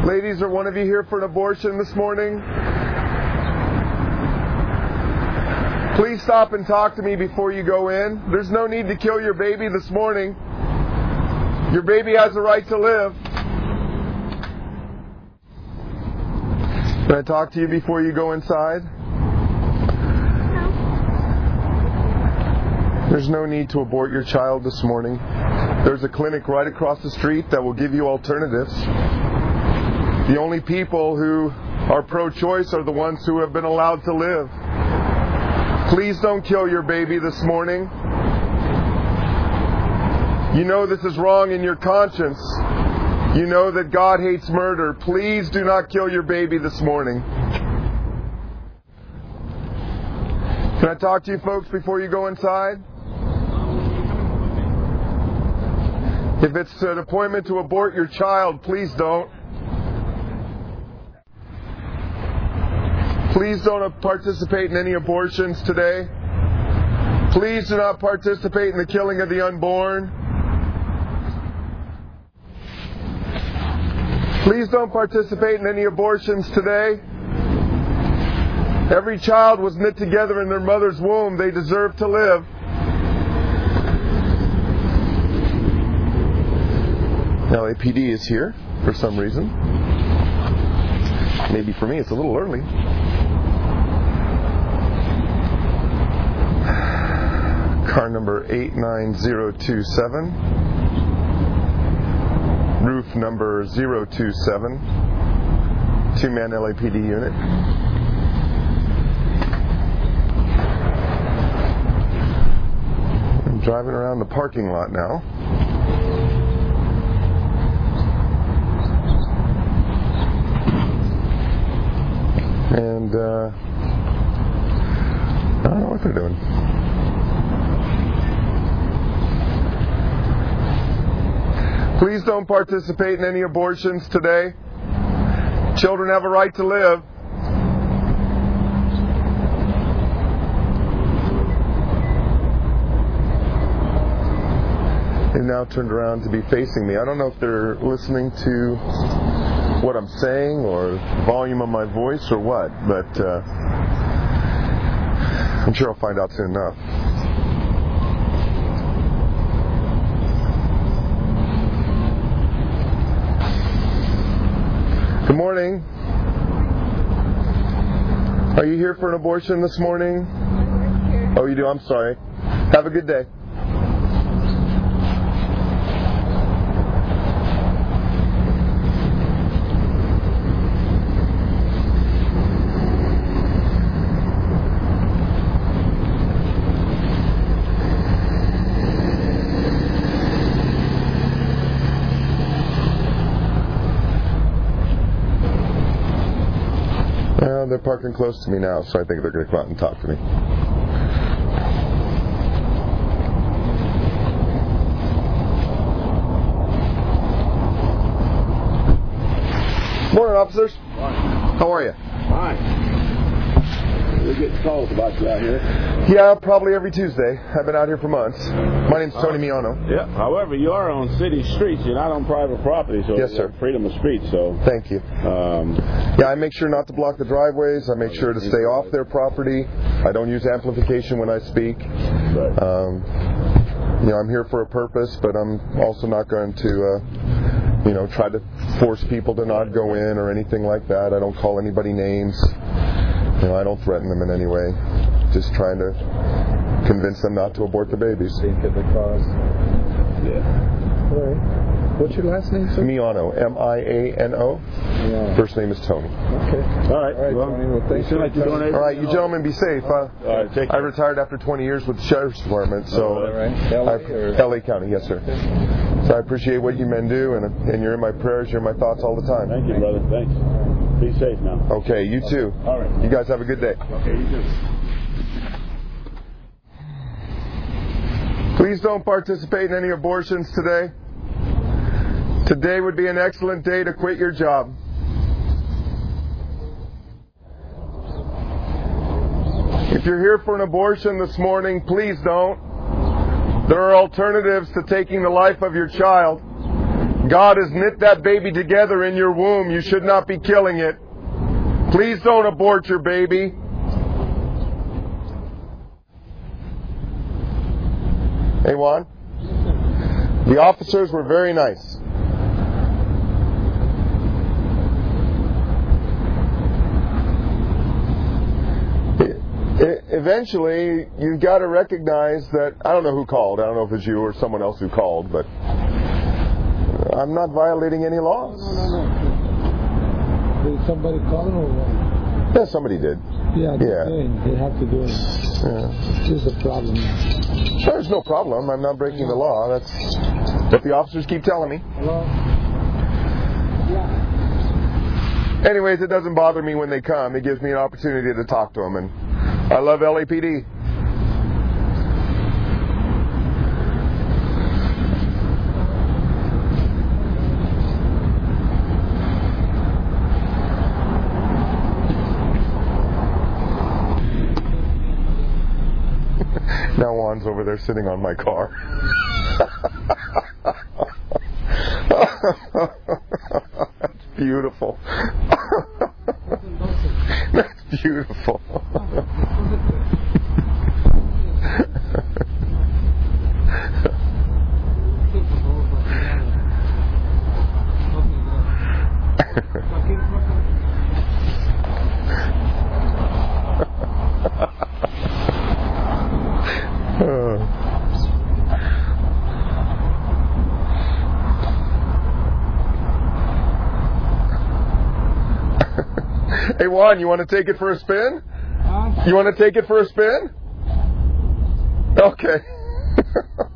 Ladies, are one of you here for an abortion this morning? Please stop and talk to me before you go in. There's no need to kill your baby this morning. Your baby has a right to live. Can I talk to you before you go inside? No. There's no need to abort your child this morning. There's a clinic right across the street that will give you alternatives. The only people who are pro-choice are the ones who have been allowed to live. Please don't kill your baby this morning. You know this is wrong in your conscience. You know that God hates murder. Please do not kill your baby this morning. Can I talk to you folks before you go inside? If it's an appointment to abort your child, please don't. Please don't participate in any abortions today. Please do not participate in the killing of the unborn. Please don't participate in any abortions today. Every child was knit together in their mother's womb. They deserve to live. LAPD is here for some reason. Maybe for me it's a little early. Car number 89027. Roof number 027. Two-man LAPD unit. I'm driving around the parking lot now. And I don't know what they're doing. Please don't participate in any abortions today. Children have a right to live. They now turned around to be facing me. I don't know if they're listening to what I'm saying or the volume of my voice or what, but I'm sure I'll find out soon enough. Good morning. Are you here for an abortion this morning? Oh, you do? I'm sorry. Have a good day. They're parking close to me now, so I think they're going to come out and talk to me. Morning, officers. Morning. How are you? Fine. We're getting calls about you out here. Yeah, probably every Tuesday. I've been out here for months. My name's Tony Miano. Yeah. However, you are on city streets. You're not on private property, so yes, sir. You have freedom of speech. So thank you. Yeah, I make sure not to block the driveways. I make sure to stay off their property. I don't use amplification when I speak. Right. I'm here for a purpose, but I'm also not going to, try to force people to not go in or anything like that. I don't call anybody names. I don't threaten them in any way. Just trying to convince them not to abort the babies. Think of the cause. Yeah. All right. What's your last name, sir? Miano. M-I-A-N-O. Yeah. First name is Tony. All Okay. right. Well, Tony. Well, thanks for like you're doing. All right, you gentlemen be safe. All right, take care. I retired after 20 years with the Sheriff's Department, so LA County, yes, sir. So I appreciate what you men do, and you're in my prayers, you're in my thoughts all the time. Thank you, brother. Thanks. Be safe now. Okay, you too. All right. You guys have a good day. Okay, you too. Please don't participate in any abortions today. Today would be an excellent day to quit your job. If you're here for an abortion this morning, please don't. There are alternatives to taking the life of your child. God has knit that baby together in your womb. You should not be killing it. Please don't abort your baby. Hey, Juan? The officers were very nice. Eventually, you've got to recognize that, I don't know who called, I don't know if it's you or someone else who called, but I'm not violating any laws. No. Did somebody call him or what? Yeah, somebody did. Yeah. They have to do it. Yeah. This is a problem. There's no problem. I'm not breaking the law. That's what the officers keep telling me. Hello? Yeah. Anyways, it doesn't bother me when they come. It gives me an opportunity to talk to them, and I love LAPD. Now Juan's over there sitting on my car. That's beautiful. That's beautiful. Hey Juan, you want to take it for a spin? You want to take it for a spin? Okay.